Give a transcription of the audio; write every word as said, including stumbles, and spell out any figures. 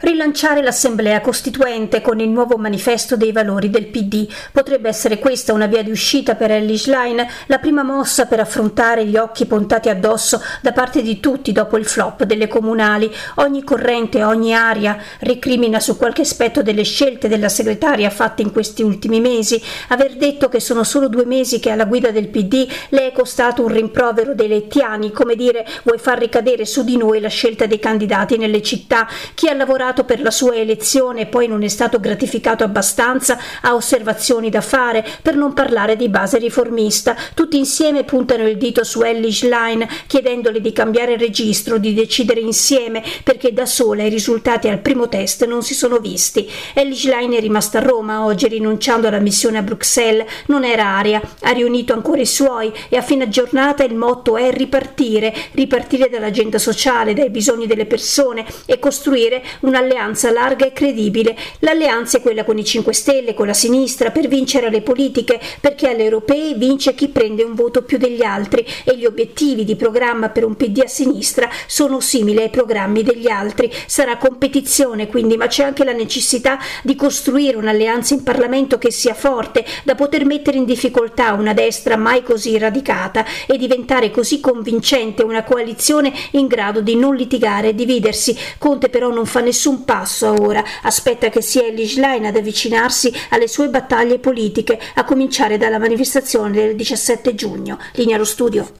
Rilanciare l'Assemblea Costituente con il nuovo manifesto dei valori del P D. Potrebbe essere questa una via di uscita per Elly Schlein, la prima mossa per affrontare gli occhi puntati addosso da parte di tutti dopo il flop delle comunali. Ogni corrente, ogni aria ricrimina su qualche aspetto delle scelte della segretaria fatte in questi ultimi mesi. Aver detto che sono solo due mesi che è alla guida del P D le è costato un rimprovero dei lettiani, come dire: vuoi far ricadere su di noi la scelta dei candidati nelle città. Chi ha lavorato per la sua elezione e poi non è stato gratificato abbastanza ha osservazioni da fare, per non parlare di base riformista. Tutti insieme puntano il dito su Elly Schlein, chiedendole di cambiare registro, di decidere insieme, perché da sola i risultati al primo test non si sono visti. Elly Schlein è rimasta a Roma oggi, rinunciando alla missione a Bruxelles. Non era aria, ha riunito ancora i suoi e a fine giornata il motto è ripartire, ripartire dall'agenda sociale, dai bisogni delle persone e costruire una alleanza larga e credibile. L'alleanza è quella con i cinque Stelle, con la sinistra, per vincere alle politiche, perché alle europee vince chi prende un voto più degli altri e gli obiettivi di programma per un P D a sinistra sono simili ai programmi degli altri. Sarà competizione quindi, ma c'è anche la necessità di costruire un'alleanza in Parlamento che sia forte, da poter mettere in difficoltà una destra mai così radicata e diventare così convincente una coalizione in grado di non litigare e dividersi. Conte però non fa nessun un passo ora, aspetta che sia Elly Schlein ad avvicinarsi alle sue battaglie politiche, a cominciare dalla manifestazione del diciassette giugno. Linea allo studio.